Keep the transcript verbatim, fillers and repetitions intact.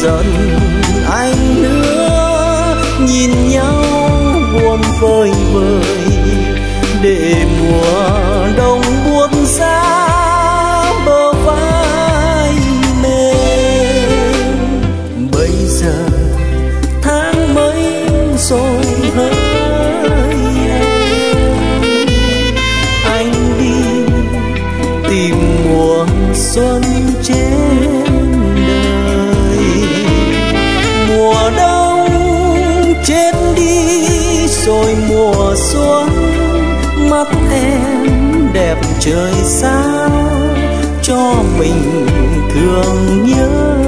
giận anh nữa. Nhìn nhau buồn vơi vơi để mùa đông buốt giá bờ vai mềm. Bây giờ tháng mấy rồi hỡi em, anh đi tìm mùa xuân trên đời. Mùa đông chết đi rồi mùa xuân, mắt em đẹp trời sao cho mình thương nhớ